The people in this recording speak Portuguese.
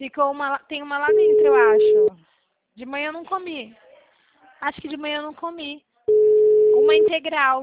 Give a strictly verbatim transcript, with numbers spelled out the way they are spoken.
Ficou uma, tem uma lá dentro, eu acho. De manhã eu não comi. Acho que de manhã eu não comi. Uma integral.